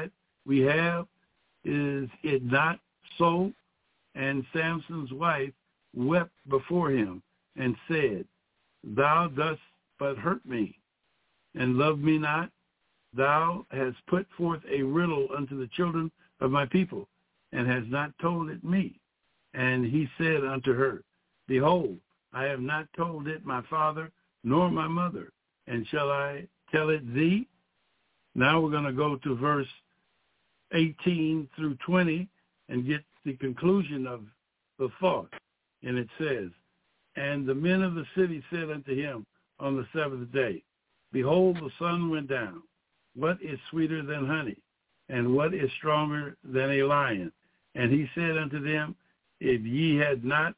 Speaker 3: we have, is it not so? And Samson's wife wept before him and said, Thou dost but hurt me, and love me not. Thou hast put forth a riddle unto the children of my people, and hast not told it me. And he said unto her, Behold, I have not told it my father nor my mother, and shall I tell it thee? Now we're going to go to verse eighteen through twenty and get the conclusion of the thought. And it says, And the men of the city said unto him on the seventh day, Behold, the sun went down. What is sweeter than honey? And what is stronger than a lion? And he said unto them, If ye had not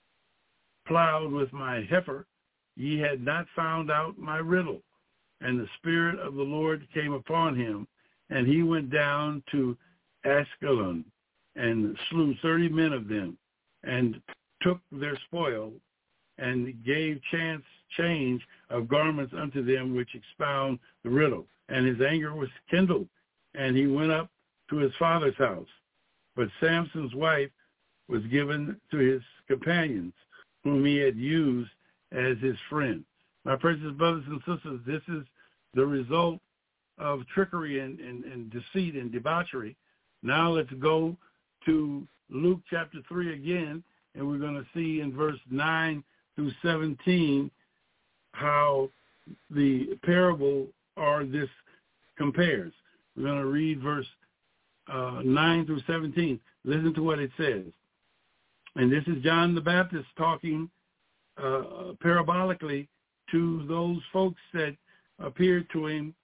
Speaker 3: plowed with my heifer, ye had not found out my riddle. And the Spirit of the Lord came upon him, and he went down to Askelon, and slew thirty men of them, and took their spoil, and gave chance change of garments unto them which expound the riddle. And his anger was kindled, and he went up to his father's house. But Samson's wife was given to his companions, whom he had used as his friend. My precious brothers and sisters, this is the result of trickery and, and, and deceit and debauchery. Now let's go to Luke chapter three again, and we're going to see in verse nine through seventeen how the parable or this compares. We're going to read verse uh, nine through seventeen. Listen to what it says. And this is John the Baptist talking uh, parabolically to those folks that appeared to him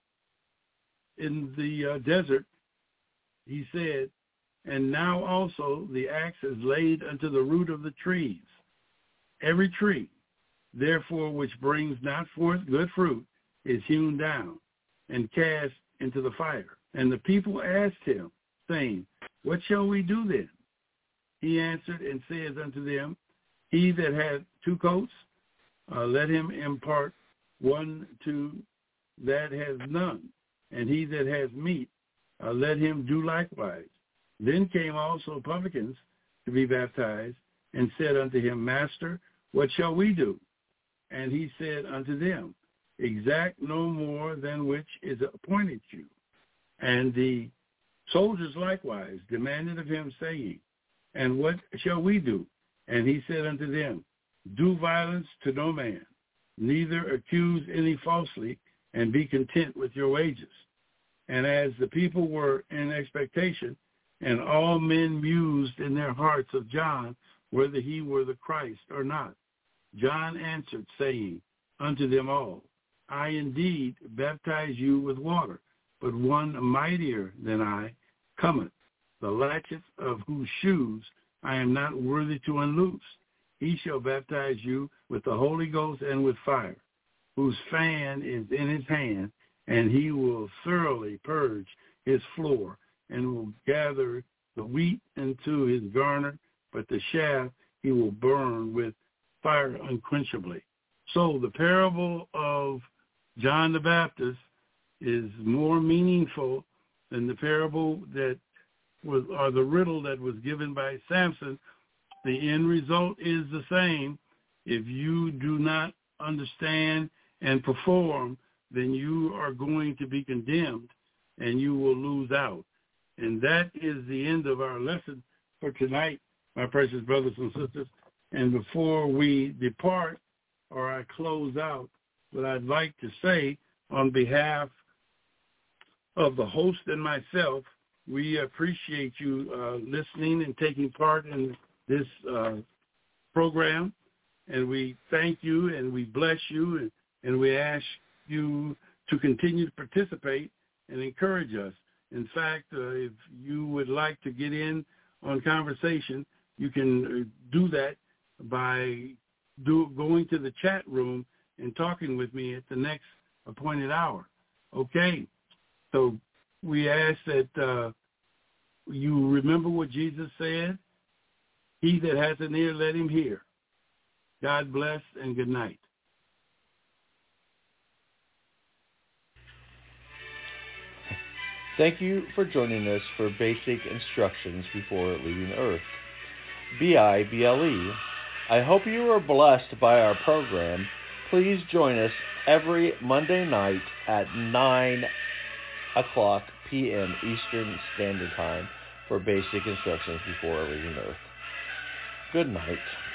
Speaker 3: in the uh, desert. He said, And now also the axe is laid unto the root of the trees. Every tree, therefore, which brings not forth good fruit, is hewn down and cast into the fire. And the people asked him, saying, What shall we do then? He answered and says unto them, He that hath two coats, uh, let him impart one to that has none. And he that has meat, uh, let him do likewise. Then came also publicans to be baptized, and said unto him, Master, what shall we do? And he said unto them, Exact no more than which is appointed you. And the soldiers likewise demanded of him, saying, And what shall we do? And he said unto them, Do violence to no man, neither accuse any falsely, and be content with your wages. And as the people were in expectation, and all men mused in their hearts of John, whether he were the Christ or not, John answered, saying unto them all, I indeed baptize you with water, but one mightier than I cometh, the latchet of whose shoes I am not worthy to unloose. He shall baptize you with the Holy Ghost and with fire, whose fan is in his hand, and he will thoroughly purge his floor, and will gather the wheat into his garner, but the chaff he will burn with fire unquenchably. So the parable of John the Baptist is more meaningful than the parable that was, or the riddle that was given by Samson. The end result is the same. If you do not understand and perform, then you are going to be condemned and you will lose out. And that is the end of our lesson for tonight, my precious brothers and sisters. And before we depart or I close out, what I'd like to say on behalf of the host and myself, we appreciate you uh, listening and taking part in this uh, program. And we thank you and we bless you, and, and we ask you to continue to participate and encourage us. In fact, uh, if you would like to get in on conversation, you can do that by do, going to the chat room and talking with me at the next appointed hour. Okay, so we ask that uh, you remember what Jesus said. He that has an ear, let him hear. God bless and good night.
Speaker 2: Thank you for joining us for Basic Instructions Before Leaving Earth. B I B L E. I hope you are blessed by our program. Please join us every Monday night at nine o'clock p.m. Eastern Standard Time for Basic Instructions Before Leaving Earth. Good night.